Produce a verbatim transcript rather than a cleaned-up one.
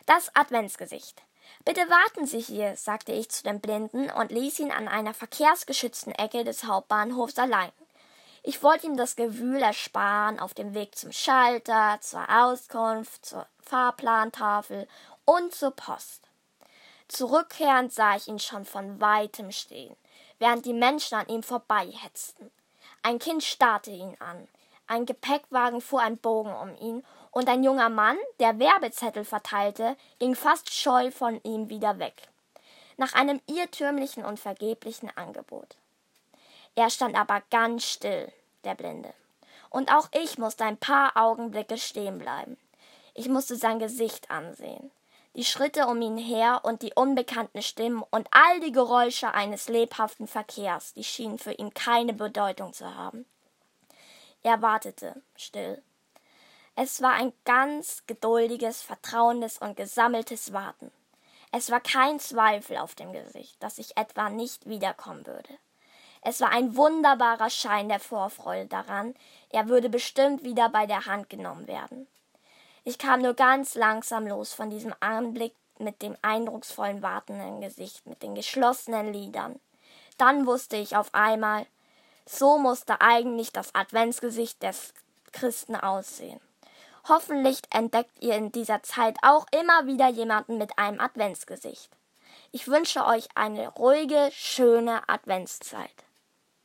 Das Adventsgesicht. »Bitte warten Sie hier«, sagte ich zu dem Blinden und ließ ihn an einer verkehrsgeschützten Ecke des Hauptbahnhofs allein. Ich wollte ihm das Gewühl ersparen auf dem Weg zum Schalter, zur Auskunft, zur Fahrplantafel und zur Post. Zurückkehrend sah ich ihn schon von weitem stehen, während die Menschen an ihm vorbeihetzten. Ein Kind starrte ihn an, ein Gepäckwagen fuhr einen Bogen um ihn, und ein junger Mann, der Werbezettel verteilte, ging fast scheu von ihm wieder weg, nach einem irrtümlichen und vergeblichen Angebot. Er stand aber ganz still, der Blinde, und auch ich musste ein paar Augenblicke stehen bleiben. Ich musste sein Gesicht ansehen, die Schritte um ihn her und die unbekannten Stimmen und all die Geräusche eines lebhaften Verkehrs, die schienen für ihn keine Bedeutung zu haben. Er wartete, still. Es war ein ganz geduldiges, vertrauendes und gesammeltes Warten. Es war kein Zweifel auf dem Gesicht, dass ich etwa nicht wiederkommen würde. Es war ein wunderbarer Schein der Vorfreude daran, er würde bestimmt wieder bei der Hand genommen werden. Ich kam nur ganz langsam los von diesem Anblick mit dem eindrucksvollen wartenden Gesicht, mit den geschlossenen Lidern. Dann wusste ich auf einmal, so musste eigentlich das Adventsgesicht des Christen aussehen. Hoffentlich entdeckt ihr in dieser Zeit auch immer wieder jemanden mit einem Adventsgesicht. Ich wünsche euch eine ruhige, schöne Adventszeit.